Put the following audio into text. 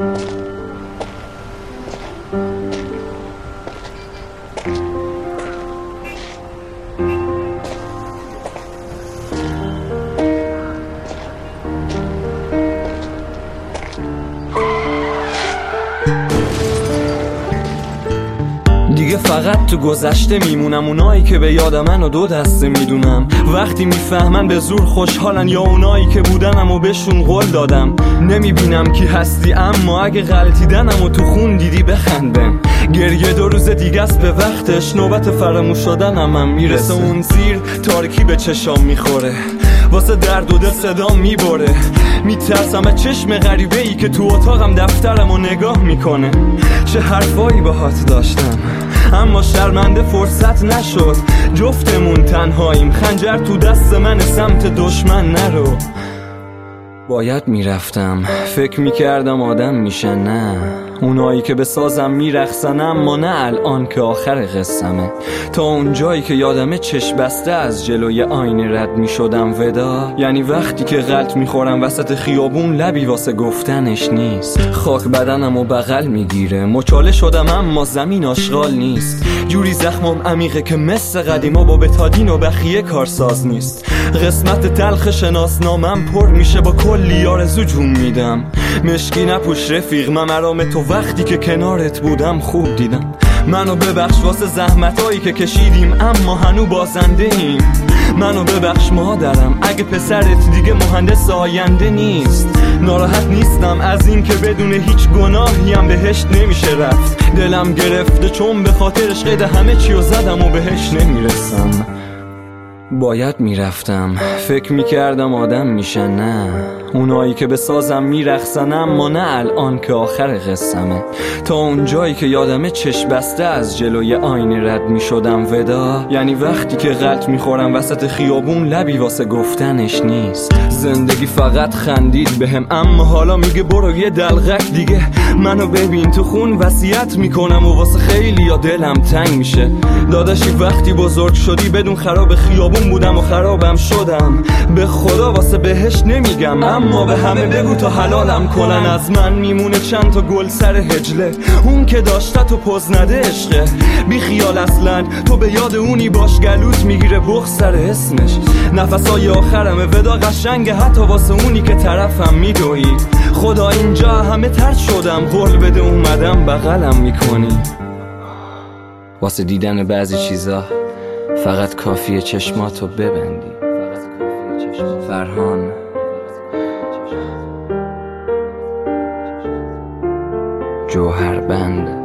دیگه فقط تو گذشته میمونم، اونایی که به یاد من و دو دسته میدونم. وقتی میفهمن به زور خوشحالن یا اونایی که بودنم و بهشون قول دادم. نمیبینم کی هستی اما اگه غلطیدنم و تو خون دیدی بخندم. گریه 2 روز دیگه است به وقتش، نوبت فراموش شدنم هم میرسه. اون زیر تاریکی به چشام میخوره، واسه درد و دل صدام میبره. میترسم از چشم غریبه ای که تو اتاقم دفترم و نگاه میکنه. چه حرفایی باهات داشتم اما شرمنده فرصت نشد. جفتمون تنهاییم، خنجر تو دست من، سمت دشمن نرو. باید میرفتم، فکر میکردم آدم میشه، نه اونایی که به سازم میرخصن، اما نه الان که آخر قصمه. تا اون جایی که یادمه چشم بسته از جلوی آینه رد میشدم ودا. یعنی وقتی که غلط میخورم وسط خیابون، لبی واسه گفتنش نیست. خاک بدنم و بغل میگیره، مچاله شدم اما زمین آشغال نیست. جوری زخمم عمیقه که مثل قدیما با بتادین و بخیه کارساز نیست. قسمت تلخ شناسنامم پر میشه با کلی آرزو جون میدم. مشکی نپوش رفیق، من مرام تو وقتی که کنارت بودم خوب دیدم. منو ببخش واسه زحمتایی که کشیدیم اما هنو بازنده ایم. منو ببخش مادرم اگه پسرت دیگه مهندس آینده نیست. ناراحت نیستم از این که بدون هیچ گناهیم بهشت نمیشه رفت. دلم گرفته چون به خاطرش قید همه چیو زدم و بهش نمیرسم. باید میرفتم، فکر میکردم آدم میشه، نه اونایی که به سازم میرخصن، اما نه الان که آخر قصمه. تا اون جایی که یادمه چشم بسته از جلوی آینه رد میشدم ودا. یعنی وقتی که غلط میخورم وسط خیابون، لبی واسه گفتنش نیست. زندگی فقط خندید بهم اما حالا میگه برو یه دلغک دیگه. منو ببین تو خون وصیت میکنم و واسه خیلی یا دلم تنگ میشه. داداشی وقتی بزرگ شدی بدون خراب خیابون بودم و خرابم شدم. به خدا واسه بهش نمیگم اما به همه بگو تا حلالم کنن. از من میمونه چند تا گل سر هجله، اون که داشته تو پوز نده عشقه. بی خیال اصلا تو به یاد اونی باش، گلوت میگیره بغض سر اسمش. نفسای آخرمه ودا قشنگه حتی واسه اونی که طرفم میدوی. خدا اینجا همه ترد شدم، قول بده اومدم بغلم میکنی. واسه دیدن بعضی چیزا فقط کافیه چشماتو ببندی. فرهان جوهربند.